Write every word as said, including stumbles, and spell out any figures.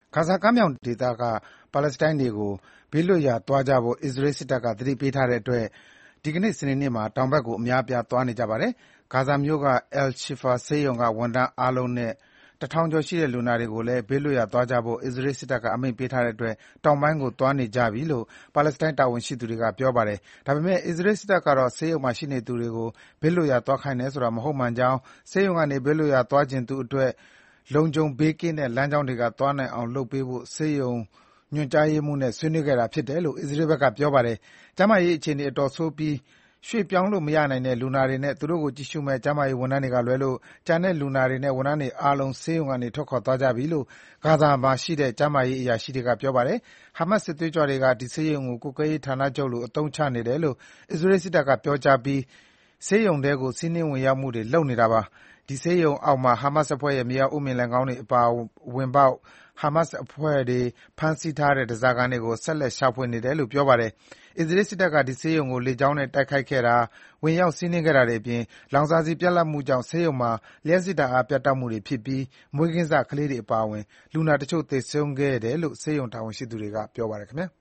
ဂါဇာကမ်းမြောင်ဒေသကပါလက်စတိုင်းတွေကိုဘေးလွတ်ရာသွားကြဖို့အစ္စရေးစစ်တပ်ကသတိပေးထားတဲ့အတွက်ဒီကနေ့စနေနေ့မှာတောင်ဘက်ကိုအများအပြားသွားနေကြပါတယ်။ဂါဇာမြို့က Al-Shifa ဆေးရုံကဝန်ထမ်းအားလုံးနဲ့တထောင်ကျော်ရှိတဲ့လူနာတွေကိုလည်းဘေးလွတ်ရာသွားကြဖို့အစ္စရေးစစ်တပ်ကအမိန့်ပေးထားတဲ့အတွက်တောင်ပိုင်းကိုသွားနေကြပြီလို့ပါလက်စတိုင်းတာဝန်ရှိသူတွေကပြောပါတယ်။ဒါပေမဲ့အစ္စရေးစစ်တပ်ကတော့ဆေးရုံမှာရှိနေသူတွေကိုဘေးလွတ်ရာသွားခိုင်းတယ်ဆိုတာမဟုတ်မှန်ကြောင်းဆေးရုံကနေဘေးလွတ်ရာသွားချင်သူအတွက်လုံခြုံဘေးကင်းတဲ့လမ်းကြောင်းတွေကသွားနိုင်အောင်လုပ်ပေးဖို့ဆေးရုံညွှန်ကြားရေးမှူးနဲ့ဆွေးနွေးခဲ့တာဖြစ်တယ်လို့အစ္စရေးဘက်ကပြောပါတယ်။ကျန်းမာရေးအခြေအနေအတော်ဆိုးပြီးရွှေ့ပြောင်းလို့မရနိုင်တဲ့လူနာတွေနဲ့သူတို့ကိုကြည့်ရှုမယ့်ကျန်းမာရေးဝန်ထမ်းတွေကလွဲလို့ကျန်တဲ့လူနာတွေနဲ့ဝန်ထမ်းတွေအားလုံးဆေးရုံကနေထွက်ခွာသွားကြပြီလို့ဂါဇာမှာရှိတဲ့ကျန်းမာရေးအရာရှိတွေကပြောပါတယ်။ ဟာမတ်စ်စစ်သွေးကြွတွေကဒီဆေးရုံကိုကွပ်ကဲရေးဌာနချုပ်လိုအသုံးချနေတယ်လို့အစ္စရေးစစ်တပ်ကပြောကြားပြီးဆေးရုံထဲကိုစီးနင်းဝင်ရောက်မှုတွေလုပ်နေတာပါ။ဒီဆေးရုံအောက်မှာဟာမတ်စ်အဖွဲ့ရဲ့မြေအောက်ဥမင်လှိုဏ်ခေါင်းတွေအပါဝင်ပေါက်ဟာမတ်စ်အဖွဲ့တွေဖမ်းဆီးထားတဲ့ဓားစာခံတွေကိုဆက်လက်ရှာဖွေနေတယ်လို့ပြောပါတယ်။အစ္စရေးစစ်တပ်ကဒီဆေးရုံကိုလေကြောင်းနဲ့တိုက်ခိုက်ခဲ့တာဝင်ရောက်စီးနင်းခဲ့တာတွေအပြင်လောင်စာဆီပြတ်လတ်မှုကြောင့်ဆေးရုံမှာလျှပ်စစ်ဓာတ်အားပြတ်တောက်မှုတွေဖြစ်ပြီးမွေးကင်းစကလေးတွေအပါအဝင်လူနာတချို့သေဆုံးခဲ့တယ်လို့ဆေးရုံတာဝန်ရှိသူတွေကပြောပါတယ်ခင်ဗျာ။